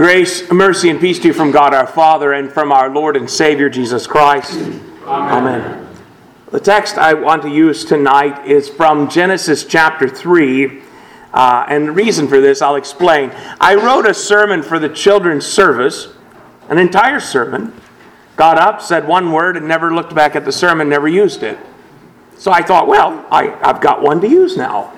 Grace, mercy, and peace to you from God our Father and from our Lord and Savior Jesus Christ. Amen. The text I want to use tonight is from Genesis chapter 3. And the reason for this, I'll explain. I wrote a sermon for the children's service, an entire sermon. Got up, said one word, and never looked back at the sermon, never used it. So I thought, well, I've got one to use now.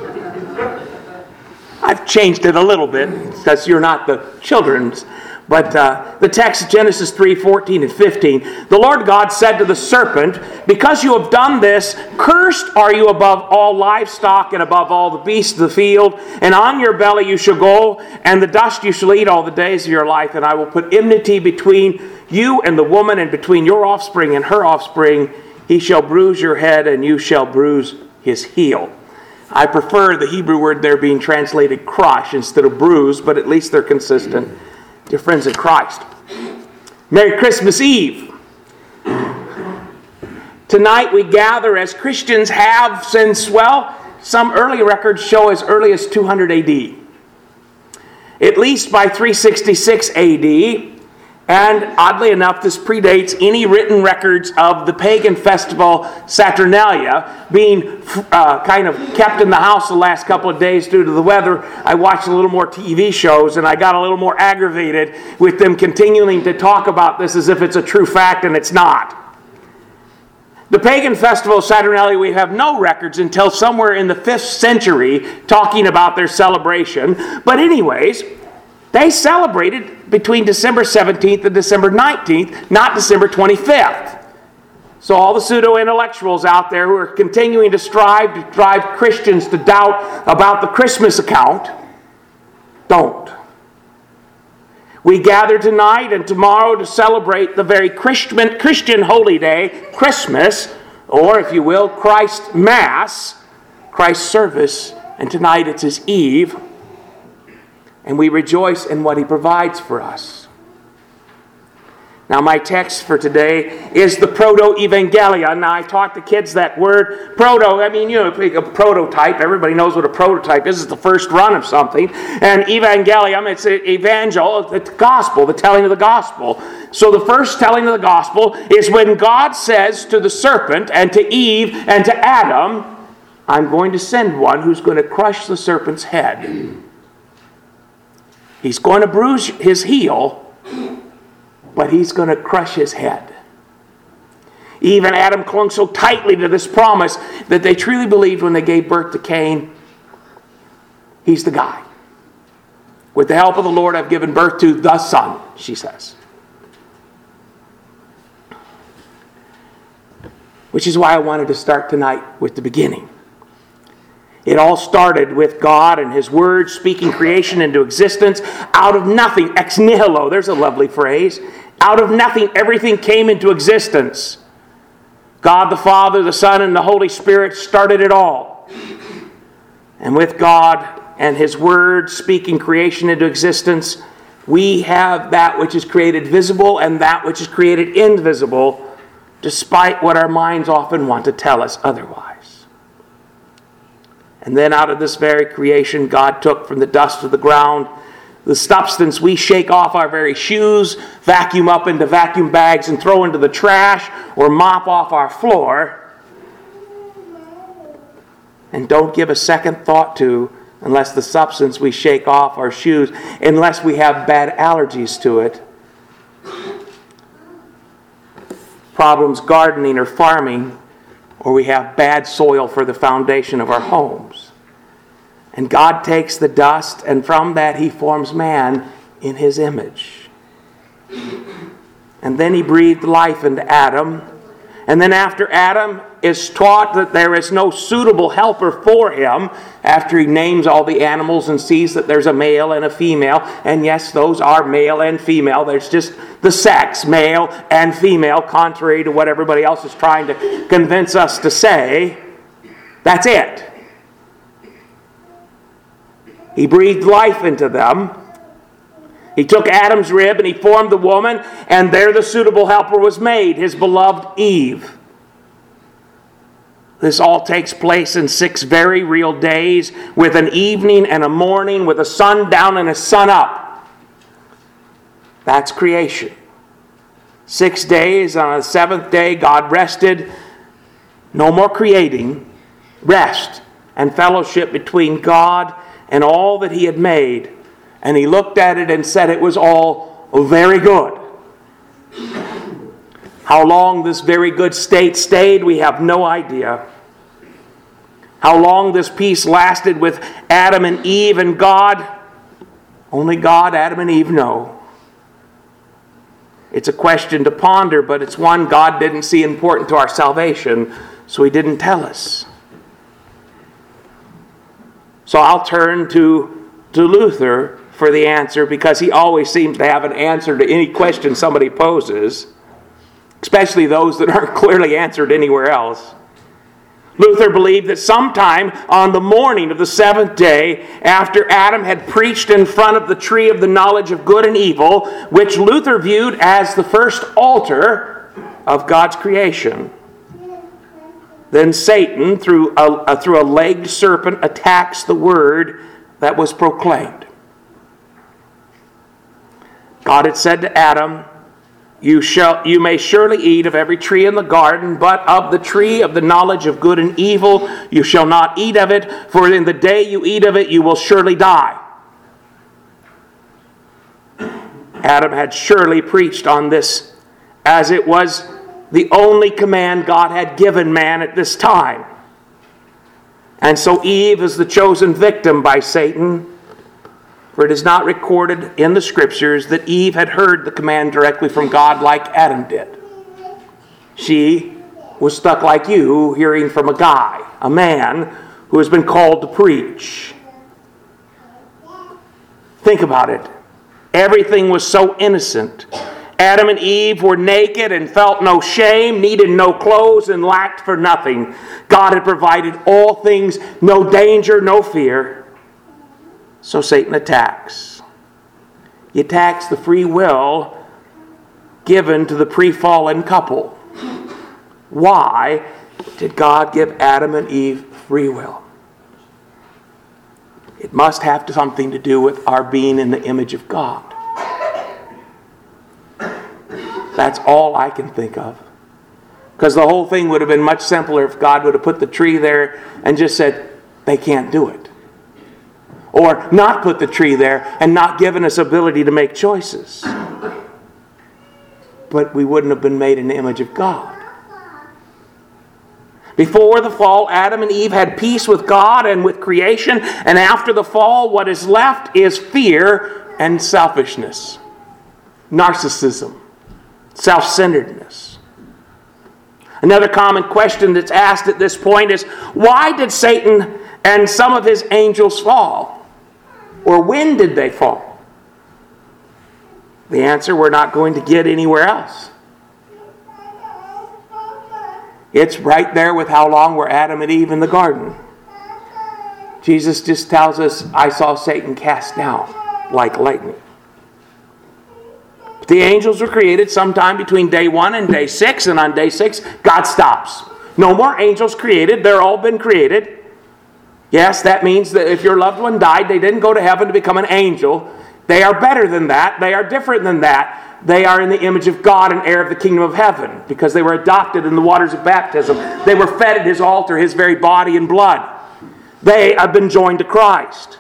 I've changed it a little bit because you're not the children's. But the text, Genesis 3:14 and 15. The Lord God said to the serpent, because you have done this, cursed are you above all livestock and above all the beasts of the field. And on your belly you shall go, and the dust you shall eat all the days of your life. And I will put enmity between you and the woman, and between your offspring and her offspring. He shall bruise your head, and you shall bruise his heel. I prefer the Hebrew word there being translated crush instead of bruise, but at least they're consistent. Dear friends in Christ, Merry Christmas Eve. Tonight we gather as Christians have since, well, some early records show as early as 200 AD. At least by 366 AD. And oddly enough, this predates any written records of the pagan festival Saturnalia being kind of kept in the house the last couple of days due to the weather. I watched a little more TV shows, and I got a little more aggravated with them continuing to talk about this as if it's a true fact, and it's not. The pagan festival Saturnalia, we have no records until somewhere in the 5th century talking about their celebration. But anyways, they celebrated between December 17th and December 19th, not December 25th. So all the pseudo-intellectuals out there who are continuing to strive to drive Christians to doubt about the Christmas account, don't. We gather tonight and tomorrow to celebrate the very Christian holy day, Christmas, or if you will, Christ Mass, Christ's service, and tonight it's His Eve. And we rejoice in what He provides for us. Now, my text for today is the Proto-Evangelion. Now, I taught the kids that word, proto. I mean, a prototype. Everybody knows what a prototype is. It's the first run of something. And Evangelium, it's an evangel, the gospel, the telling of the gospel. So the first telling of the gospel is when God says to the serpent and to Eve and to Adam, I'm going to send one who's going to crush the serpent's head. He's going to bruise his heel, but he's going to crush his head. Eve and Adam clung so tightly to this promise that they truly believed when they gave birth to Cain, he's the guy. With the help of the Lord, I've given birth to the son, she says. Which is why I wanted to start tonight with the beginning. It all started with God and His Word speaking creation into existence. Out of nothing, ex nihilo, there's a lovely phrase. Out of nothing, everything came into existence. God the Father, the Son, and the Holy Spirit started it all. And with God and His Word speaking creation into existence, we have that which is created visible and that which is created invisible, despite what our minds often want to tell us otherwise. And then out of this very creation, God took from the dust of the ground the substance we shake off our very shoes, vacuum up into vacuum bags and throw into the trash or mop off our floor, and don't give a second thought to unless the substance we shake off our shoes, unless we have bad allergies to it. Problems gardening or farming, or we have bad soil for the foundation of our homes. And God takes the dust, and from that He forms man in His image. And then He breathed life into Adam. And then after Adam is taught that there is no suitable helper for him, after he names all the animals and sees that there's a male and a female, and yes, those are male and female, there's just the sex, male and female, contrary to what everybody else is trying to convince us to say. That's it. He breathed life into them. He took Adam's rib and He formed the woman, and there the suitable helper was made, His beloved Eve. This all takes place in 6 very real days, with an evening and a morning, with a sun down and a sun up. That's creation. 6 days, on the seventh day, God rested. No more creating. Rest and fellowship between God and all that He had made. And He looked at it and said it was all very good. How long this very good state stayed, we have no idea. How long this peace lasted with Adam and Eve and God, only God, Adam and Eve know. It's a question to ponder, but it's one God didn't see important to our salvation, so He didn't tell us. So I'll turn to Luther for the answer, because he always seems to have an answer to any question somebody poses, especially those that aren't clearly answered anywhere else. Luther believed that sometime on the morning of the seventh day, after Adam had preached in front of the tree of the knowledge of good and evil, which Luther viewed as the first altar of God's creation, then Satan, through a legged serpent, attacks the word that was proclaimed. God had said to Adam, You may surely eat of every tree in the garden, but of the tree of the knowledge of good and evil you shall not eat of it, for in the day you eat of it you will surely die. Adam had surely preached on this, as it was the only command God had given man at this time. And so Eve is the chosen victim by Satan. For it is not recorded in the Scriptures that Eve had heard the command directly from God like Adam did. She was stuck like you, hearing from a guy, a man who has been called to preach. Think about it. Everything was so innocent. Adam and Eve were naked and felt no shame, needed no clothes, and lacked for nothing. God had provided all things, no danger, no fear. So Satan attacks. He attacks the free will given to the pre-fallen couple. Why did God give Adam and Eve free will? It must have something to do with our being in the image of God. That's all I can think of. Because the whole thing would have been much simpler if God would have put the tree there and just said, they can't do it. Or not put the tree there and not given us ability to make choices. But we wouldn't have been made in the image of God. Before the fall, Adam and Eve had peace with God and with creation. And after the fall, what is left is fear and selfishness. Narcissism. Self-centeredness. Another common question that's asked at this point is, why did Satan and some of his angels fall? Or when did they fall? The answer we're not going to get anywhere else. It's right there with how long were Adam and Eve in the garden. Jesus just tells us, I saw Satan cast down like lightning. But the angels were created sometime between day 1 and day 6, and on day 6, God stops. No more angels created. They're all been created. Yes, that means that if your loved one died, they didn't go to heaven to become an angel. They are better than that. They are different than that. They are in the image of God and heir of the kingdom of heaven because they were adopted in the waters of baptism. They were fed at His altar, His very body and blood. They have been joined to Christ.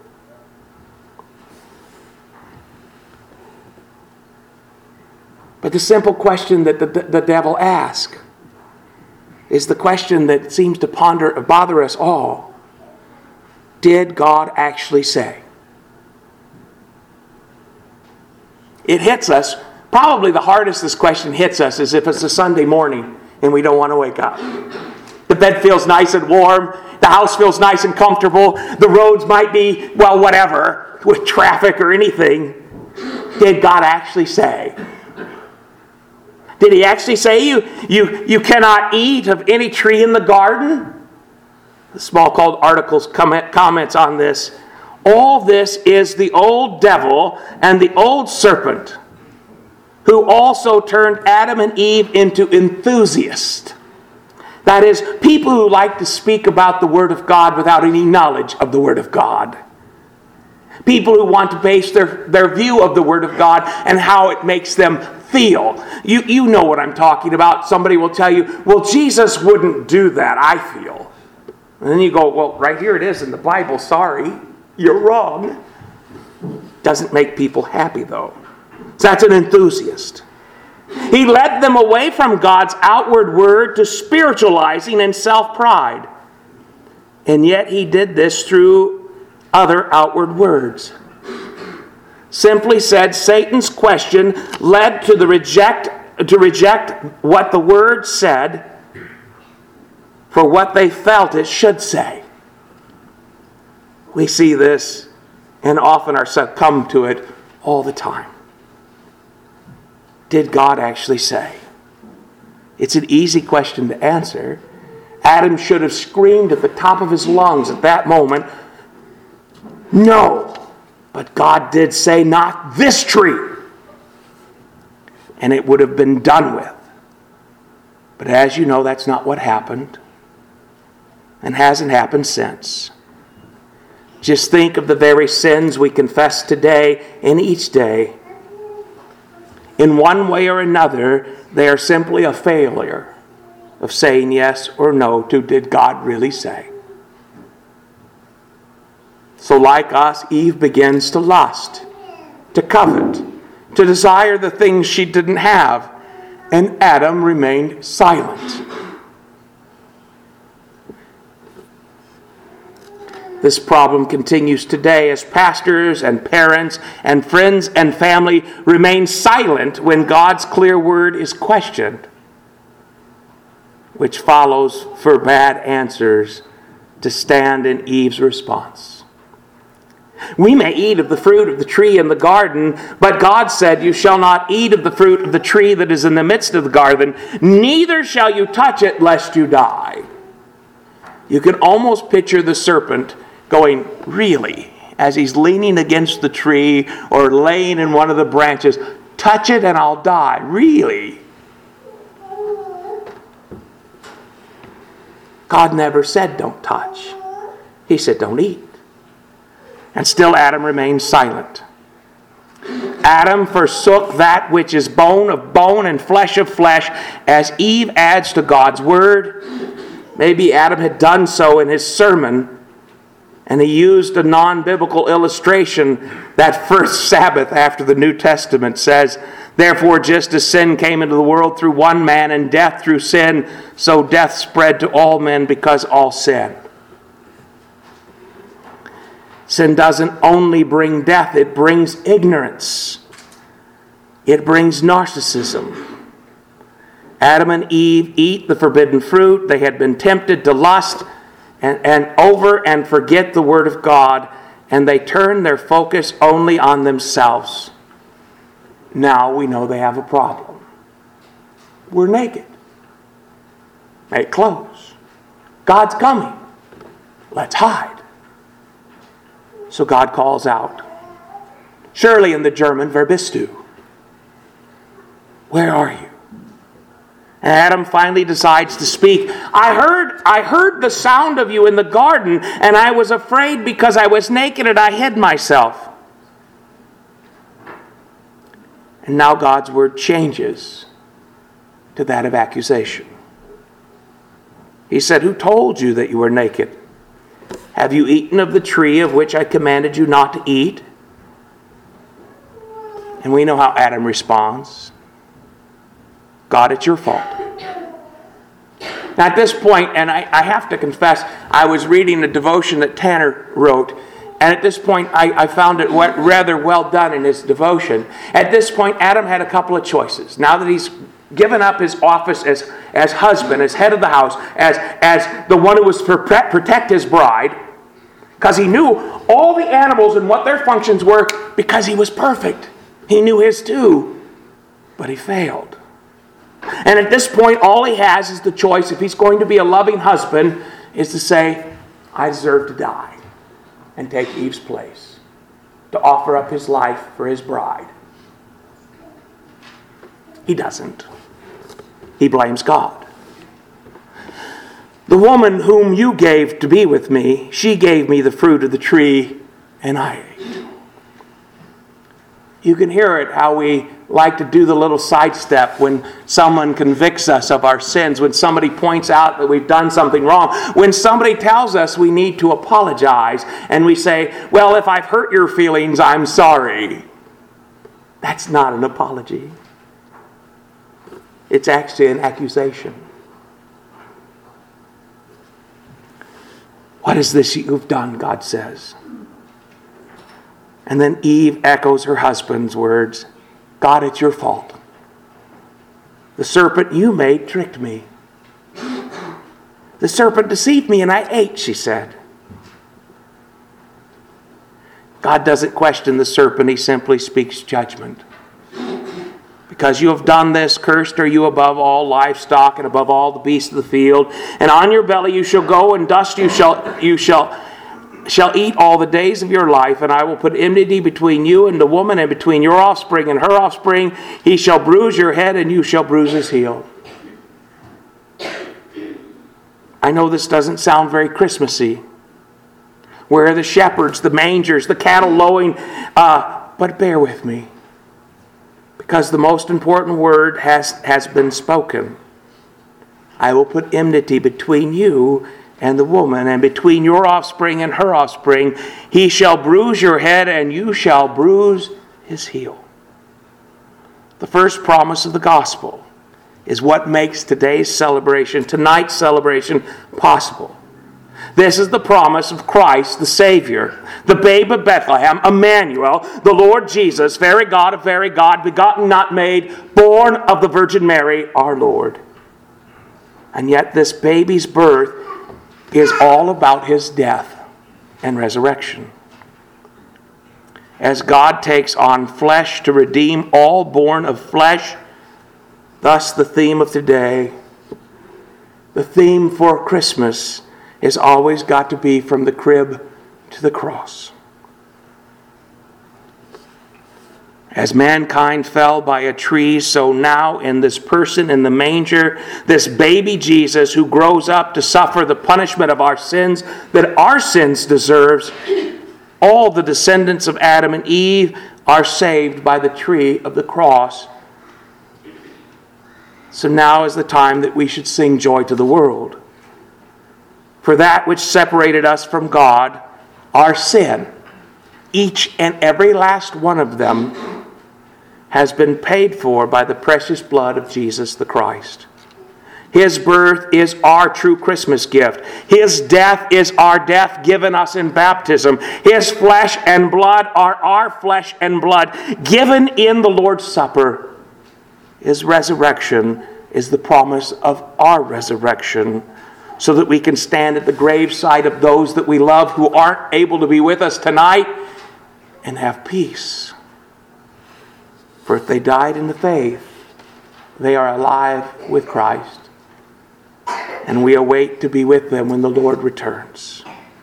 But the simple question that the devil asks is the question that seems to bother us all. Did God actually say? It hits us. Probably the hardest this question hits us is if it's a Sunday morning and we don't want to wake up. The bed feels nice and warm. The house feels nice and comfortable. The roads might be, well, whatever, with traffic or anything. Did God actually say? Did He actually say you cannot eat of any tree in the garden? The Small Called Articles comments on this. All this is the old devil and the old serpent, who also turned Adam and Eve into enthusiasts. That is, people who like to speak about the Word of God without any knowledge of the Word of God. People who want to base their view of the Word of God and how it makes them feel. You know what I'm talking about. Somebody will tell you, well, Jesus wouldn't do that, I feel. And then you go, well, right here it is in the Bible. Sorry, you're wrong. Doesn't make people happy, though. So that's an enthusiast. He led them away from God's outward word to spiritualizing and self-pride. And yet he did this through other outward words. Simply said, Satan's question led to reject what the Word said for what they felt it should say. We see this and often are succumb to it all the time. Did God actually say? It's an easy question to answer. Adam should have screamed at the top of his lungs at that moment, no. But God did say, not this tree. And it would have been done with. But as you know, that's not what happened. And hasn't happened since. Just think of the very sins we confess today and each day. In one way or another, they are simply a failure of saying yes or no to did God really say. So like us, Eve begins to lust, to covet, to desire the things she didn't have. And Adam remained silent. This problem continues today as pastors and parents and friends and family remain silent when God's clear word is questioned, which follows for bad answers to stand in Eve's response. We may eat of the fruit of the tree in the garden, but God said, you shall not eat of the fruit of the tree that is in the midst of the garden, neither shall you touch it lest you die. You can almost picture the serpent going, really, as he's leaning against the tree or laying in one of the branches, touch it and I'll die. Really? God never said don't touch. He said don't eat. And still Adam remained silent. Adam forsook that which is bone of bone and flesh of flesh as Eve adds to God's word. Maybe Adam had done so in his sermon, and he used a non-biblical illustration. That first Sabbath after the New Testament says, therefore, just as sin came into the world through one man and death through sin, so death spread to all men because all sinned. Sin doesn't only bring death, it brings ignorance. It brings narcissism. Adam and Eve eat the forbidden fruit. They had been tempted to lust and over and forget the word of God, and they turn their focus only on themselves. Now we know they have a problem. We're naked. Make clothes. God's coming. Let's hide. So God calls out, surely in the German, wer bist du? Where are you? And Adam finally decides to speak. I heard the sound of you in the garden, and I was afraid because I was naked and I hid myself. And now God's word changes to that of accusation. He said, who told you that you were naked? Have you eaten of the tree of which I commanded you not to eat? And we know how Adam responds. God, it's your fault. Now at this point, and I have to confess, I was reading a devotion that Tanner wrote, and at this point I found it rather well done in his devotion. At this point, Adam had a couple of choices. Now that he's given up his office as husband, as head of the house, as the one who was to protect his bride, because he knew all the animals and what their functions were, because he was perfect. He knew his too, but he failed. And at this point, all he has is the choice, if he's going to be a loving husband, is to say, I deserve to die and take Eve's place, to offer up his life for his bride. He doesn't. He blames God. The woman whom you gave to be with me, she gave me the fruit of the tree, and I ate. You can hear it, how we like to do the little sidestep when someone convicts us of our sins, when somebody points out that we've done something wrong, when somebody tells us we need to apologize, and we say, well, if I've hurt your feelings, I'm sorry. That's not an apology. It's actually an accusation. What is this you've done, God says. And then Eve echoes her husband's words. God, it's your fault. The serpent you made tricked me. The serpent deceived me and I ate, she said. God doesn't question the serpent. He simply speaks judgment. Because you have done this, cursed are you above all livestock and above all the beasts of the field. And on your belly you shall go, and dust you shall eat all the days of your life, and I will put enmity between you and the woman, and between your offspring and her offspring. He shall bruise your head, and you shall bruise his heel. I know this doesn't sound very Christmassy. Where are the shepherds, the mangers, the cattle lowing? But bear with me. Because the most important word has been spoken. I will put enmity between you and the woman, and between your offspring and her offspring. He shall bruise your head, and you shall bruise his heel. The first promise of the gospel is what makes tonight's celebration, possible. This is the promise of Christ, the Savior, the babe of Bethlehem, Emmanuel, the Lord Jesus, very God of very God, begotten, not made, born of the Virgin Mary, our Lord. And yet this baby's birth is all about his death and resurrection. As God takes on flesh to redeem all born of flesh, thus the theme of today, the theme for Christmas, has always got to be from the crib to the cross. As mankind fell by a tree, so now in this person in the manger, this baby Jesus who grows up to suffer the punishment of our sins that our sins deserves, all the descendants of Adam and Eve are saved by the tree of the cross. So now is the time that we should sing joy to the world. For that which separated us from God, our sin, each and every last one of them, has been paid for by the precious blood of Jesus the Christ. His birth is our true Christmas gift. His death is our death given us in baptism. His flesh and blood are our flesh and blood given in the Lord's Supper. His resurrection is the promise of our resurrection, so that we can stand at the graveside of those that we love who aren't able to be with us tonight and have peace. For if they died in the faith, they are alive with Christ. And we await to be with them when the Lord returns.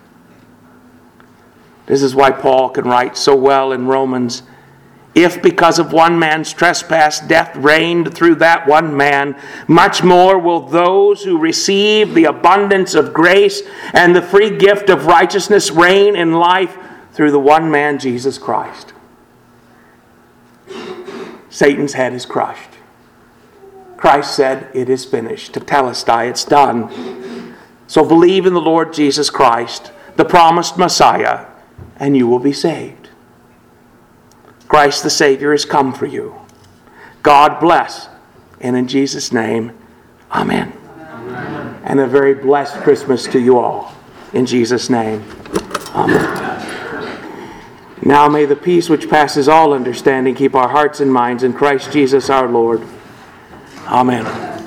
This is why Paul can write so well in Romans, if because of one man's trespass death reigned through that one man, much more will those who receive the abundance of grace and the free gift of righteousness reign in life through the one man, Jesus Christ. Satan's head is crushed. Christ said, it is finished. Tetelestai, it's done. So believe in the Lord Jesus Christ, the promised Messiah, and you will be saved. Christ the Savior has come for you. God bless. And in Jesus' name, amen. Amen. And a very blessed Christmas to you all. In Jesus' name, amen. Now may the peace which passes all understanding keep our hearts and minds in Christ Jesus our Lord. Amen.